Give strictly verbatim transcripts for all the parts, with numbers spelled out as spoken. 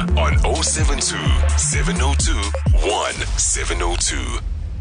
on oh seven two, seven oh two, one seven oh two.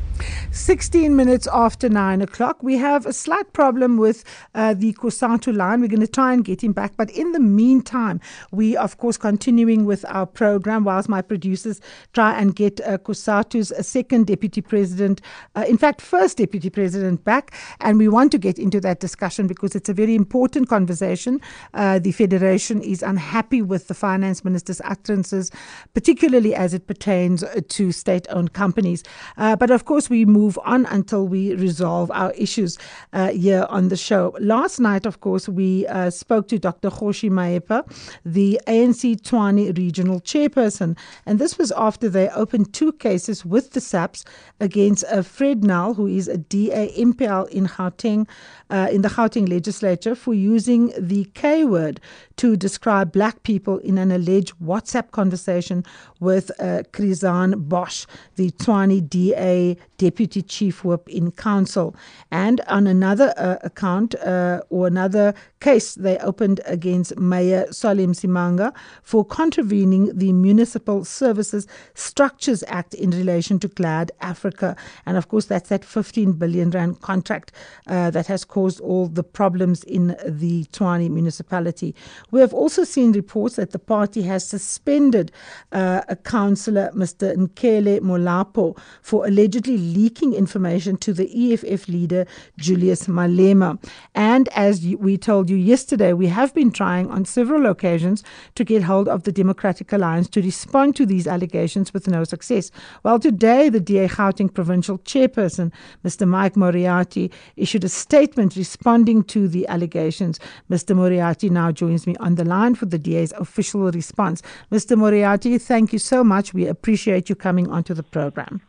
sixteen minutes after nine o'clock. We have a slight problem with uh, the COSATU line. We're going to try and get him back. But in the meantime, we, of course, continuing with our program whilst my producers try and get uh, COSATU's uh, second deputy president, uh, in fact, first deputy president back. And we want to get into that discussion because it's a very important conversation. Uh, the Federation is unhappy with the finance minister's utterances, particularly as it pertains to state-owned companies. Uh, but of course, we move on until we resolve our issues uh, here on the show. Last night, of course, we uh, spoke to Doctor Kgoshi Mahepa, the A N C Tshwane regional chairperson, and this was after they opened two cases with the S A Ps against uh, Fred Nel, who is a D A M P L in Gauteng, uh, in the Gauteng legislature, for using the K word to describe black people in an alleged WhatsApp conversation with uh, Krizan Bosch, the Tshwane D A Deputy Chief Whip in Council. And on another uh, account uh, or another case, they opened against Mayor Solly Msimanga for contravening the Municipal Services Structures Act in relation to Glad Africa. And of course, that's that fifteen billion rand contract uh, that has caused all the problems in the Tshwane municipality. We have also seen reports that the party has suspended uh, a councillor, Mister Nkele Molapo, for allegedly leaking information to the E F F leader, Julius Malema. And as we told you yesterday, we have been trying on several occasions to get hold of the Democratic Alliance to respond to these allegations with no success. Well, today, the D A Gauteng provincial chairperson, Mister Mike Moriarty, issued a statement responding to the allegations. Mister Moriarty now joins me on the line for the D A's official response. Mister Moriarty, thank you so much. We appreciate you coming onto the program.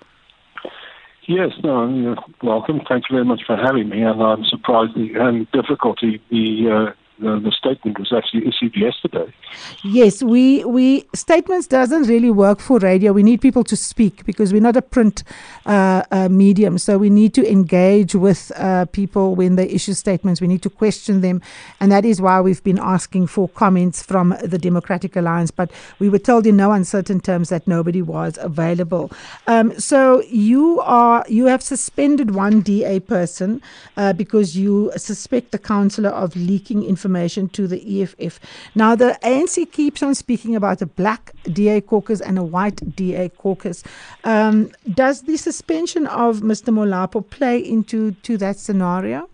Yes, no, you're welcome. Thank you very much for having me. And I'm surprised the and difficulty the uh, the, the statement was actually issued yesterday. Yes, we we statements doesn't really work for radio. We need people to speak because we're not a print uh, uh, medium. So we need to engage with uh, people when they issue statements. We need to question them, and that is why we've been asking for comments from the Democratic Alliance. But we were told in no uncertain terms that nobody was available. Um, so you are you have suspended one D A person uh, because you suspect the councillor of leaking information. information to the E F F. Now, the A N C keeps on speaking about a black D A caucus and a white D A caucus. Um, does the suspension of Mister Molapo play into to that scenario?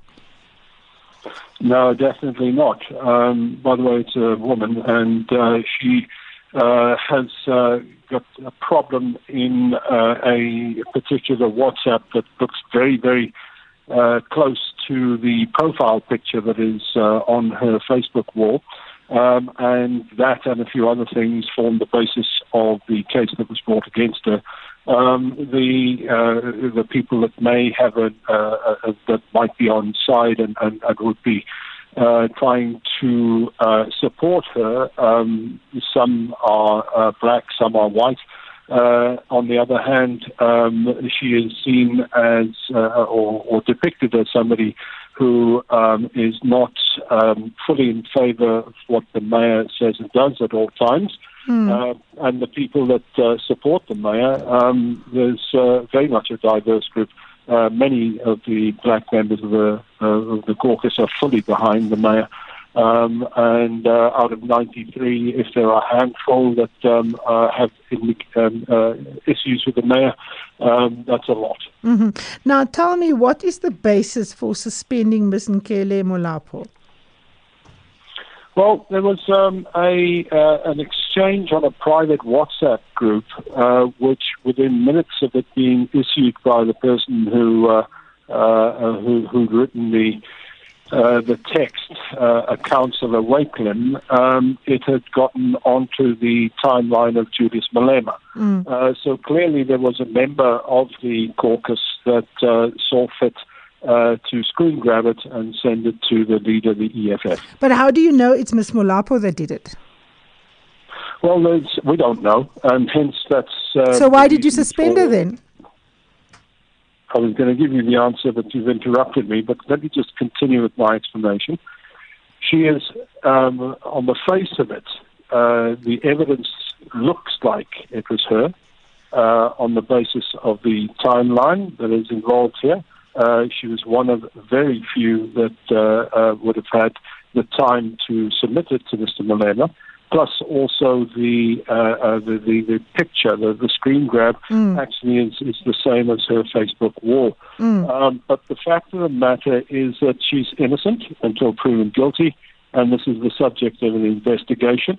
No, definitely not. Um, by the way, it's a woman, and uh, she uh, has uh, got a problem in uh, a particular WhatsApp that looks very, very Uh, close to the profile picture that is uh, on her Facebook wall. Um, and that and a few other things form the basis of the case that was brought against her. Um, the uh, the people that may have a, uh, a that might be on side and, and, and would be uh, trying to uh, support her. Um, some are uh, black, some are white. Uh, on the other hand, um, she is seen as uh, or, or depicted as somebody who um, is not um, fully in favor of what the mayor says and does at all times. Mm. Uh, and the people that uh, support the mayor, um, there's uh, very much a diverse group. Uh, many of the black members of the, uh, of the caucus are fully behind the mayor. Um, and uh, out of ninety-three, if there are a handful that um, uh, have um, uh, issues with the mayor, um, that's a lot. Mm-hmm. Now, tell me, what is the basis for suspending Miz Nkele Molapo? Well, there was um, a uh, an exchange on a private WhatsApp group, uh, which within minutes of it being issued by the person who uh, uh, who who'd written the Uh, the text, uh, a councillor Wakelin, um, it had gotten onto the timeline of Julius Malema. Mm. Uh, so clearly there was a member of the caucus that uh, saw fit uh, to screen grab it and send it to the leader of the E F F. But how do you know it's Miz Molapo that did it? Well, we don't know, and hence that's... Uh, so why did you suspend her then? I was going to give you the answer, but you've interrupted me. But let me just continue with my explanation. She is, um, on the face of it, uh, the evidence looks like it was her uh, on the basis of the timeline that is involved here. Uh, she was one of very few that uh, uh, would have had the time to submit it to Mister Malema. Plus, also the uh, uh, the, the the picture, the, the screen grab, mm. actually is, is the same as her Facebook wall. Mm. Um, but the fact of the matter is that she's innocent until proven guilty, and this is the subject of an investigation.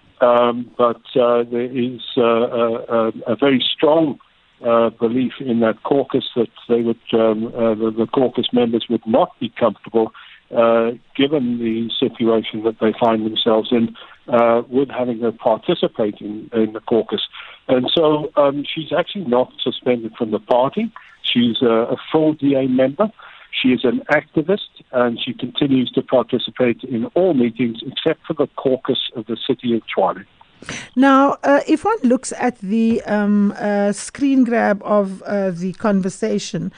Um, but uh, there is uh, a, a very strong uh, belief in that caucus that they would, um, uh, the, the caucus members would not be comfortable, uh, given the situation that they find themselves in, uh, with having her participate in, in the caucus. And so um, she's actually not suspended from the party. She's a, a full D A member. She is an activist, and she continues to participate in all meetings except for the caucus of the city of Tshwane. Now, uh, if one looks at the um, uh, screen grab of uh, the conversation,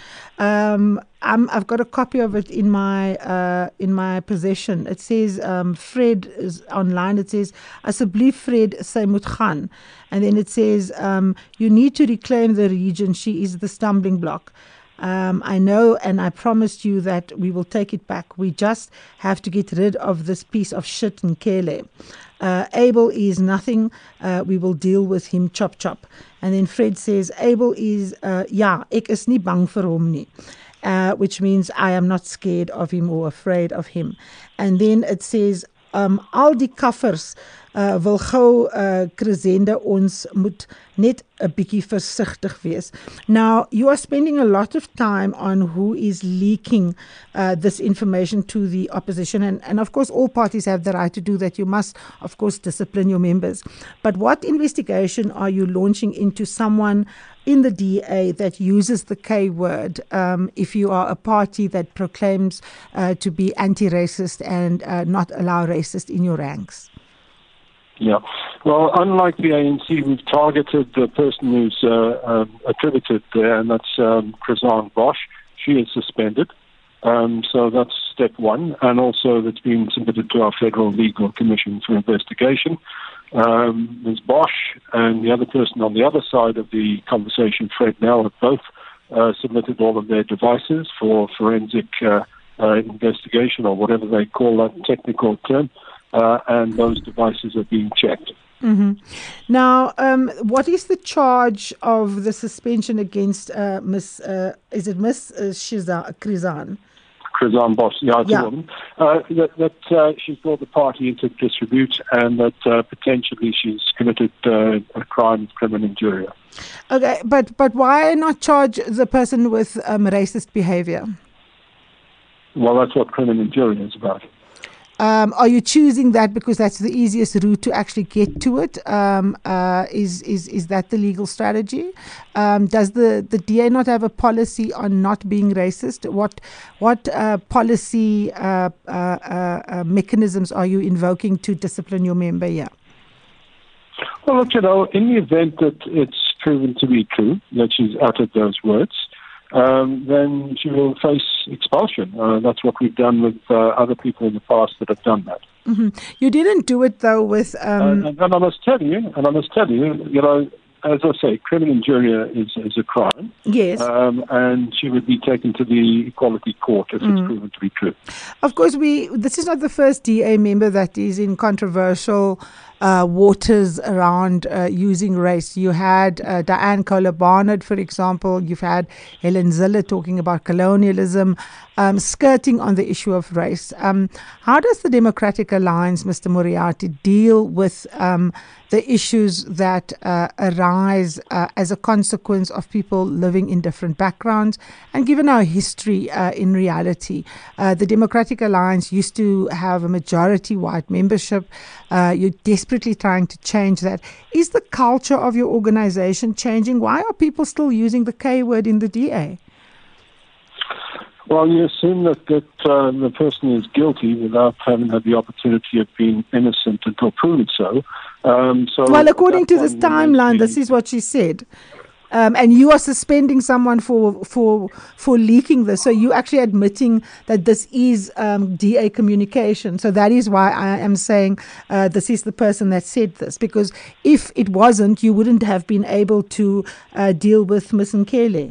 um, I'm, I've got a copy of it in my uh, in my possession. It says um, Fred is online. It says Asseblief Fred, sy moet gaan, and then it says um, you need to reclaim the region. She is the stumbling block. Um, I know, and I promised you that we will take it back. We just have to get rid of this piece of shit in Kele. Uh, Abel is nothing. Uh, we will deal with him chop chop. And then Fred says, Abel is, uh, ja, ek is nie bang vir hom nie. Uh, which means I am not scared of him or afraid of him. And then it says, um, al die kaffers uh, wil gou uh, Crescenda ons moet net a bietjie versigtig wees. Now, you are spending a lot of time on who is leaking uh, this information to the opposition. And, and of course, all parties have the right to do that. You must, of course, discipline your members. But what investigation are you launching into someone in the D A that uses the K word um, if you are a party that proclaims uh, to be anti-racist and uh, not allow racist in your ranks? Yeah. Well, unlike the A N C, we've targeted the person who's uh, um, attributed there, and that's um, Chrysan Bosch. She is suspended. Um, so that's step one. And also that's been submitted to our Federal Legal Commission for investigation. Um, Miz Bosch and the other person on the other side of the conversation, Fred Nell, have both uh, submitted all of their devices for forensic uh, uh, investigation, or whatever they call that technical term. Uh, and those devices are being checked. Mm-hmm. Now, um, what is the charge of the suspension against uh, Miss? Uh, is it Miss uh, Shiza Chrysan? Chrysan Bosch, yeah, it's yeah. a woman. Uh, that that uh, she's brought the party into disrepute, and that uh, potentially she's committed uh, a crime of criminal injuria. Okay, but but why not charge the person with um, racist behavior? Well, that's what criminal injuria is about. Um, are you choosing that because that's the easiest route to actually get to it? Um, uh, is is is that the legal strategy? Um, does the, the D A not have a policy on not being racist? What what uh, policy uh, uh, uh, uh, mechanisms are you invoking to discipline your member here? Well, look, you know, in the event that it's proven to be true that she's uttered those words, Um, then she will face expulsion. Uh, that's what we've done with uh, other people in the past that have done that. Mm-hmm. You didn't do it though with. Um... Uh, and, and I must tell you, and I must tell you, you know, as I say, criminal injuria is, is a crime. Yes. Um, and she would be taken to the Equality Court if mm. it's proven to be true. Of course, we. This is not the first D A member that is in controversial Uh, waters around uh, using race. You had uh, Diane Kohler Barnard, for example. You've had Helen Zille talking about colonialism, um, skirting on the issue of race. Um, how does the Democratic Alliance, Mister Moriarty, deal with um, the issues that uh, arise uh, as a consequence of people living in different backgrounds? And given our history uh, in reality, uh, the Democratic Alliance used to have a majority white membership. Uh, you're desperately trying to change that. Is the culture of your organization changing? Why are people still using the K word in the D A? Well, you assume that, that uh, the person is guilty without having had the opportunity of being innocent until proven so. Um, so well, according to this timeline, this is what she said. Um, and you are suspending someone for for for leaking this. So you actually admitting that this is um, D A communication. So that is why I am saying uh, this is the person that said this. Because if it wasn't, you wouldn't have been able to uh, deal with Miz Nkele.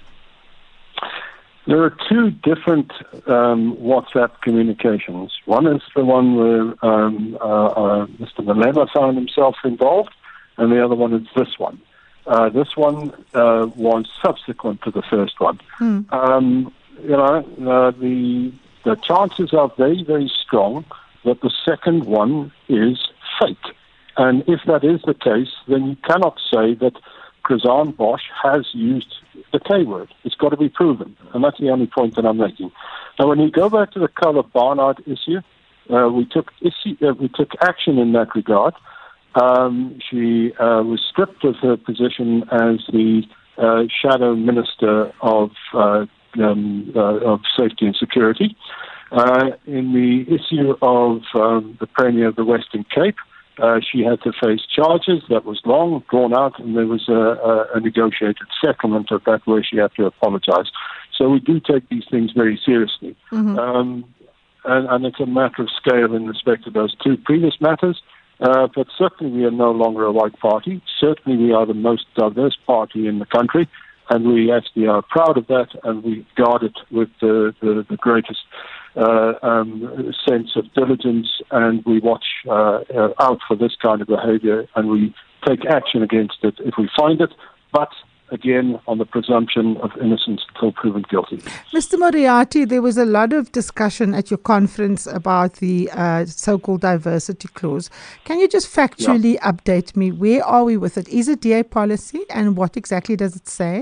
There are two different um, WhatsApp communications. One is the one where um, uh, uh, Mister Malema found himself involved, and the other one is this one. Uh, this one uh, was subsequent to the first one. Hmm. Um, you know, uh, the the chances are very, very strong that the second one is fake. And if that is the case, then you cannot say that Krizan Bosch has used the K word. It's got to be proven. And that's the only point that I'm making. Now, when you go back to the Carla Barnard issue, uh, we took issue, uh, we took action in that regard. Um, she uh, was stripped of her position as the uh, shadow minister of uh, um, uh, of safety and security. Uh, in the issue of um, the Premier of the Western Cape, uh, she had to face charges that was long, drawn out, and there was a, a, a negotiated settlement of that where she had to apologize. So we do take these things very seriously. Mm-hmm. Um, and, and it's a matter of scale in respect to those two previous matters. Uh, but certainly we are no longer a white party. Certainly we are the most diverse party in the country, and we actually are proud of that, and we guard it with the, the, the greatest uh, um, sense of diligence, and we watch uh, uh, out for this kind of behavior, and we take action against it if we find it, but again, on the presumption of innocence until proven guilty. Mister Moriarty, there was a lot of discussion at your conference about the uh, so-called diversity clause. Can you just factually yeah. update me? Where are we with it? Is it D A policy, and what exactly does it say?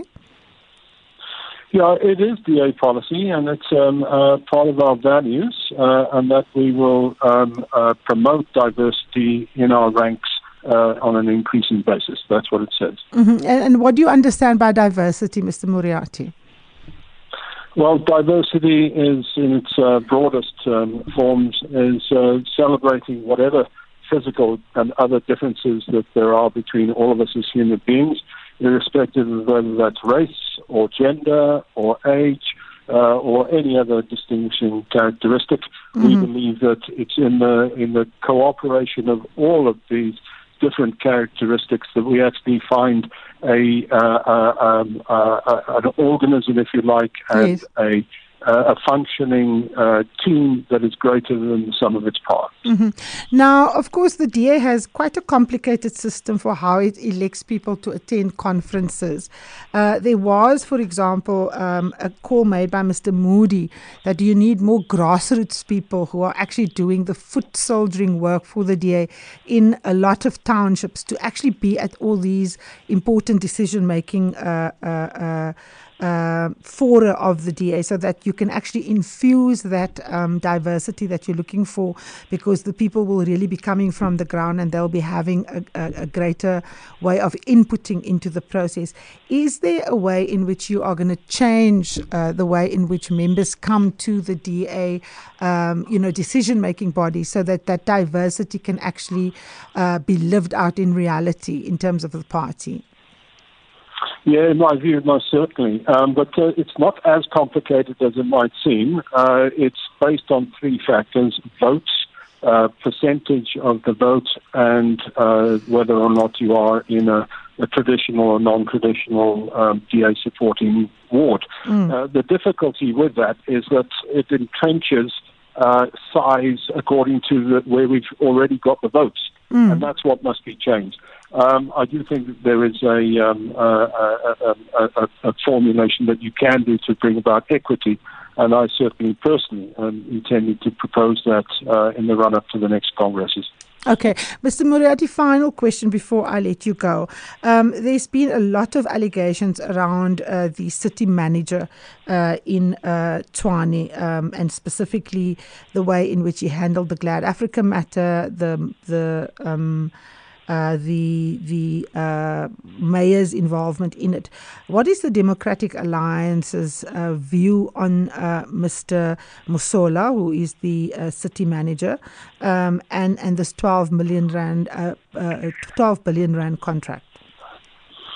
Yeah, it is D A policy, and it's um, uh, part of our values, uh, and that we will um, uh, promote diversity in our ranks Uh, on an increasing basis. That's what it says. Mm-hmm. And, and what do you understand by diversity, Mister Moriarty? Well, diversity is, in its uh, broadest um, forms, is uh, celebrating whatever physical and other differences that there are between all of us as human beings, irrespective of whether that's race or gender or age uh, or any other distinguishing characteristic. Mm-hmm. We believe that it's in the in the cooperation of all of these different characteristics that we actually find a uh, uh, um, uh, uh, an organism, if you like, and yes. a uh, a functioning uh, team that is greater than the sum of its parts. Mm-hmm. Now, of course, the D A has quite a complicated system for how it elects people to attend conferences. Uh, there was, for example, um, a call made by Mister Moody that you need more grassroots people who are actually doing the foot soldiering work for the D A in a lot of townships to actually be at all these important decision-making uh, uh, uh, Uh, fora of the D A, so that you can actually infuse that um, diversity that you're looking for, because the people will really be coming from the ground and they'll be having a, a, a greater way of inputting into the process. Is there a way in which you are going to change uh, the way in which members come to the D A, um, you know, decision-making body, so that that diversity can actually uh, be lived out in reality in terms of the party? Yeah, in my view, most certainly. Um, but uh, it's not as complicated as it might seem. Uh, it's based on three factors: votes, uh, percentage of the vote, and uh, whether or not you are in a, a traditional or non-traditional um, D A supporting ward. Mm. Uh, the difficulty with that is that it entrenches uh, size according to the, where we've already got the votes. Mm. And that's what must be changed. Um, I do think that there is a, um, a, a, a, a formulation that you can do to bring about equity, and I certainly personally am intending to propose that uh, in the run-up to the next congresses. Okay. Mister Moriarty, final question before I let you go. Um, there's been a lot of allegations around uh, the city manager uh, in uh, Tshwane, um, and specifically the way in which he handled the Glad Africa matter, the the um, uh, the the uh, mayor's involvement in it. What is the Democratic Alliance's uh, view on uh, Mister Musola, who is the uh, city manager, um, and and this twelve million rand, uh, uh, twelve billion rand contract?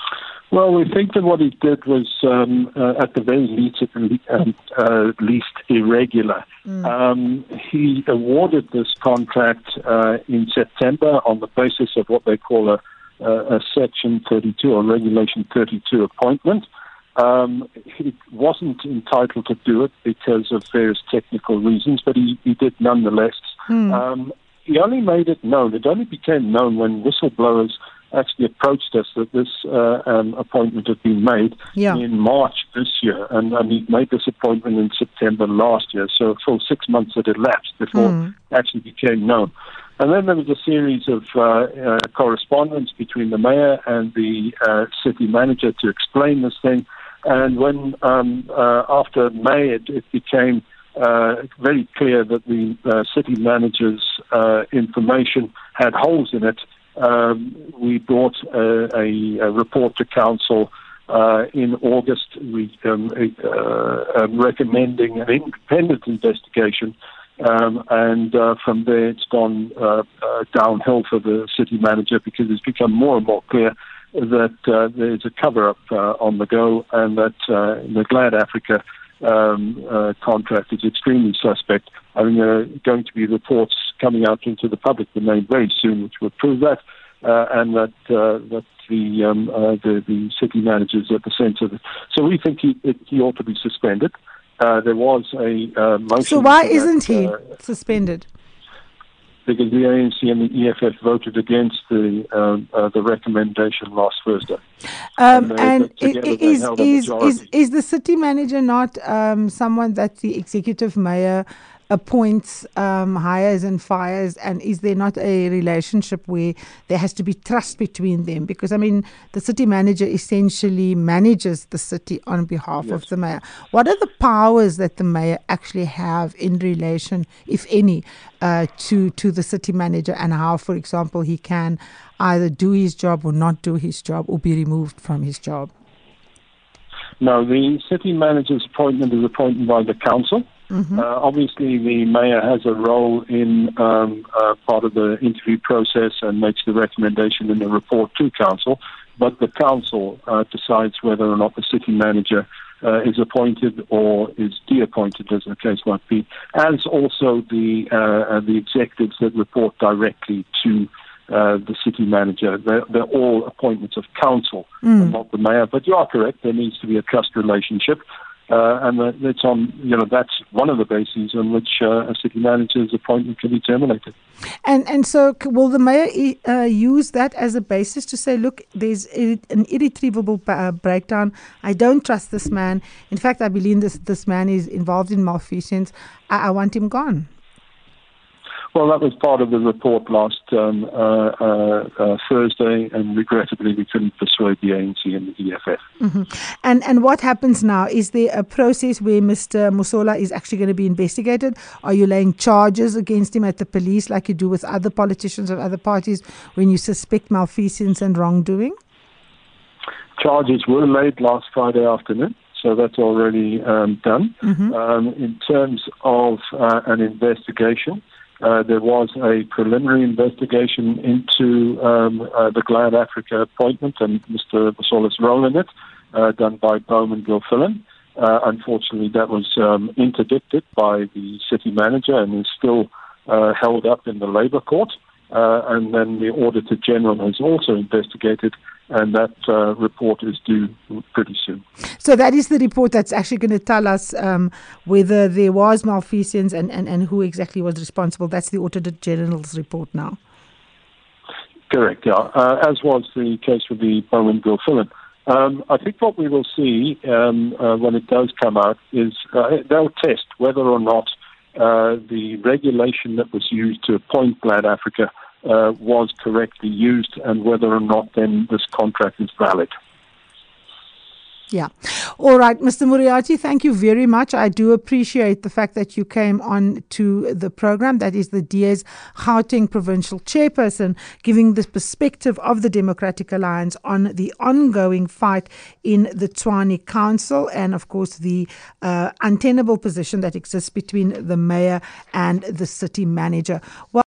Well, we think that what he did was, um, uh, at the very least, uh, uh, least irregular. Mm. Um, he awarded this contract uh, in September on the basis of what they call a, a, a Section thirty-two or Regulation thirty-two appointment. Um, he wasn't entitled to do it because of various technical reasons, but he, he did nonetheless. Mm. Um, he only made it known. It only became known when whistleblowers actually approached us that this uh, um, appointment had been made yeah. in March this year, and, and he made this appointment in September last year, so for six months had elapsed before mm. it actually became known. And then there was a series of uh, uh, correspondence between the mayor and the uh, city manager to explain this thing, and when um, uh, after May it, it became uh, very clear that the uh, city manager's uh, information had holes in it, Um, we brought a, a, a report to council uh, in August, we, um, uh, um, recommending an independent investigation, um, and uh, from there it's gone uh, uh, downhill for the city manager because it's become more and more clear that uh, there's a cover-up uh, on the go, and that uh, the Glad Africa um, uh, contract is extremely suspect. I mean, there are going to be reports coming out into the public domain very soon, which will prove that, uh, and that uh, that the, um, uh, the the city manager is at the centre of it. So we think he it, he ought to be suspended. Uh, there was a uh, motion. So why isn't that, he uh, suspended? Because the A N C and the E F F voted against the um, uh, the recommendation last Thursday. Um, and and is is, is is the city manager not um, someone that the executive mayor appoints, um, hires and fires, and is there not a relationship where there has to be trust between them? Because, I mean, the city manager essentially manages the city on behalf yes. of the mayor. What are the powers that the mayor actually have in relation, if any, uh, to, to the city manager, and how, for example, he can either do his job or not do his job or be removed from his job? No, the city manager's appointment is appointed by the council. Mm-hmm. Uh, obviously, the mayor has a role in um, uh, part of the interview process and makes the recommendation in the report to council, but the council uh, decides whether or not the city manager uh, is appointed or is de-appointed, as the case might be, as also the uh, the executives that report directly to uh, the city manager. They're, they're all appointments of council, mm. and not the mayor. But you are correct, there needs to be a trust relationship. Uh, and that's on, you know, that's one of the bases on which uh, a city manager's appointment can be terminated. And and so will the mayor uh, use that as a basis to say, look, there's an irretrievable uh, breakdown. I don't trust this man. In fact, I believe this this man is involved in malfeasance. I, I want him gone. Well, that was part of the report last um, uh, uh, uh, Thursday, and regrettably we couldn't persuade the A N C and the E F F. Mm-hmm. And and what happens now? Is there a process where Mister Musola is actually going to be investigated? Are you laying charges against him at the police like you do with other politicians of other parties when you suspect malfeasance and wrongdoing? Charges were laid last Friday afternoon. So that's already um, done. Mm-hmm. Um, in terms of uh, an investigation, uh, there was a preliminary investigation into um, uh, the Glad Africa appointment and Mister Musola's role in it, uh, done by Bowman Gilfillan. Uh, unfortunately, that was um, interdicted by the city manager and is still uh, held up in the Labour Court. Uh, and then the Auditor General has also investigated, and that uh, report is due pretty soon. So that is the report that's actually going to tell us um, whether there was malfeasance and, and, and who exactly was responsible. That's the Auditor General's report now. Correct, yeah. Uh, as was the case with the Bowman Gilfillan. Um, I think what we will see um, uh, when it does come out is uh, they'll test whether or not uh, the regulation that was used to appoint Glad Africa Uh, was correctly used, and whether or not then this contract is valid. Yeah. All right, Mister Moriarty, thank you very much. I do appreciate the fact that you came on to the program. That is the D A's Gauteng Provincial Chairperson, giving the perspective of the Democratic Alliance on the ongoing fight in the Tshwane Council and, of course, the uh, untenable position that exists between the mayor and the city manager. Well,